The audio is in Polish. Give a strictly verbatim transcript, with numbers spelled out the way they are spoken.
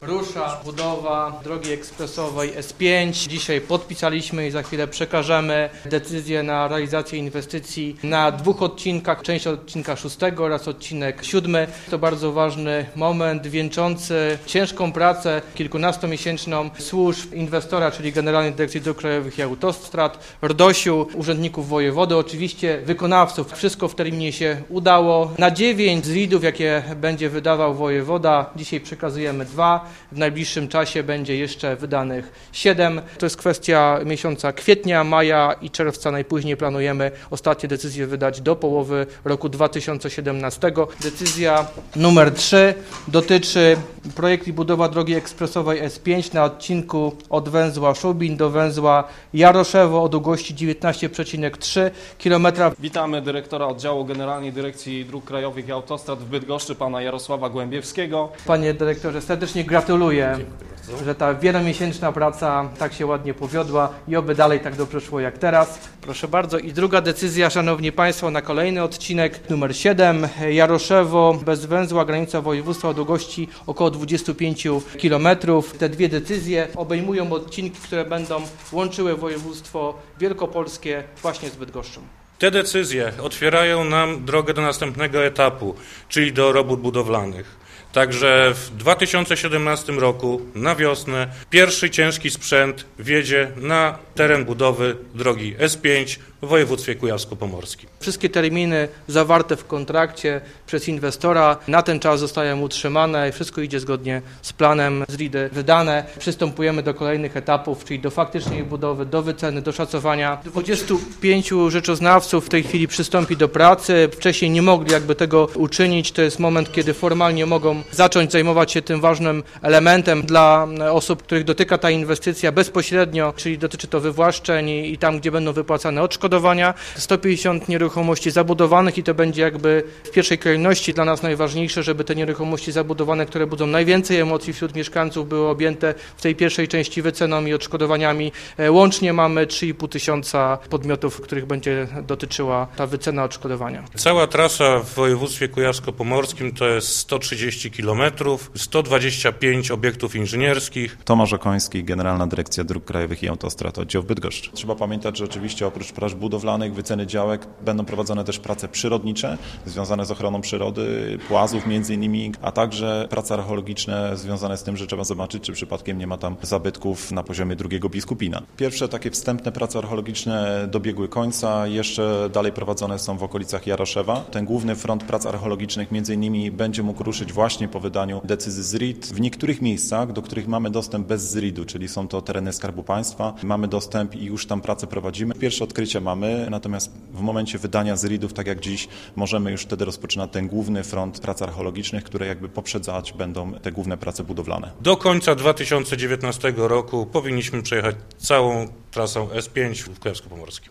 Rusza budowa drogi ekspresowej S pięć. Dzisiaj podpisaliśmy i za chwilę przekażemy decyzję na realizację inwestycji na dwóch odcinkach, część odcinka szóstego oraz odcinek siódmy. To bardzo ważny moment wieńczący ciężką pracę kilkunastomiesięczną służb inwestora, czyli Generalnej Dyrekcji Dróg Krajowych i Autostrad, RDOŚ-u, urzędników wojewody, oczywiście wykonawców. Wszystko w terminie się udało. Na dziewięć z RID-ów, jakie będzie wydawał wojewoda, dzisiaj przekazujemy dwa. W najbliższym czasie będzie jeszcze wydanych siedem. To jest kwestia miesiąca kwietnia, maja i czerwca. Najpóźniej planujemy ostatnie decyzje wydać do połowy roku dwa tysiące siedemnastego. Decyzja numer trzy dotyczy projektu i budowa drogi ekspresowej S pięć na odcinku od węzła Szubin do węzła Jaroszewo o długości dziewiętnaście przecinek trzy kilometra. Witamy dyrektora oddziału Generalnej Dyrekcji Dróg Krajowych i Autostrad w Bydgoszczy, pana Jarosława Głębiewskiego. Panie dyrektorze, serdecznie gratuluję, że ta wielomiesięczna praca tak się ładnie powiodła i oby dalej tak dobrze szło jak teraz. Proszę bardzo. I druga decyzja, szanowni państwo, na kolejny odcinek numer siedem. Jaroszewo bez węzła, granica województwa o długości około dwudziestu pięciu kilometrów. Te dwie decyzje obejmują odcinki, które będą łączyły województwo wielkopolskie właśnie z Bydgoszczą. Te decyzje otwierają nam drogę do następnego etapu, czyli do robót budowlanych. Także w dwa tysiące siedemnastym roku na wiosnę pierwszy ciężki sprzęt wjedzie na teren budowy drogi S pięć w województwie kujawsko-pomorskim. Wszystkie terminy zawarte w kontrakcie przez inwestora na ten czas zostają utrzymane i wszystko idzie zgodnie z planem z RID-y wydane. Przystępujemy do kolejnych etapów, czyli do faktycznej budowy, do wyceny, do szacowania. dwudziestu pięciu rzeczoznawców w tej chwili przystąpi do pracy. Wcześniej nie mogli jakby tego uczynić. To jest moment, kiedy formalnie mogą zacząć zajmować się tym ważnym elementem dla osób, których dotyka ta inwestycja bezpośrednio, czyli dotyczy to wywłaszczeń i tam, gdzie będą wypłacane odszkodowania. sto pięćdziesiąt nieruchomości zabudowanych i to będzie jakby w pierwszej kolejności dla nas najważniejsze, żeby te nieruchomości zabudowane, które budzą najwięcej emocji wśród mieszkańców, były objęte w tej pierwszej części wyceną i odszkodowaniami. Łącznie mamy trzy i pół tysiąca podmiotów, których będzie dotyczyła ta wycena odszkodowania. Cała trasa w województwie kujawsko-pomorskim to jest sto trzydzieści kilometrów, sto dwadzieścia pięć obiektów inżynierskich. Tomasz Okoński, Generalna Dyrekcja Dróg Krajowych i Autostrad, oddział w Bydgoszczy. Trzeba pamiętać, że oczywiście oprócz prac budowlanych, wyceny działek będą prowadzone też prace przyrodnicze związane z ochroną przyrody, płazów między innymi, a także prace archeologiczne związane z tym, że trzeba zobaczyć, czy przypadkiem nie ma tam zabytków na poziomie drugiego biskupina. Pierwsze takie wstępne prace archeologiczne dobiegły końca, jeszcze dalej prowadzone są w okolicach Jaroszewa. Ten główny front prac archeologicznych między innymi będzie mógł ruszyć właśnie po wydaniu decyzji z RID. W niektórych miejscach, do których mamy dostęp bez z RID-u, czyli są to tereny Skarbu Państwa, mamy dostęp i już tam pracę prowadzimy. Pierwsze odkrycie mamy, natomiast w momencie wydania z RID-ów, tak jak dziś, możemy już wtedy rozpoczynać ten główny front prac archeologicznych, które jakby poprzedzać będą te główne prace budowlane. Do końca dwa tysiące dziewiętnastego roku powinniśmy przejechać całą trasą S pięć w Kujawsko-Pomorskim.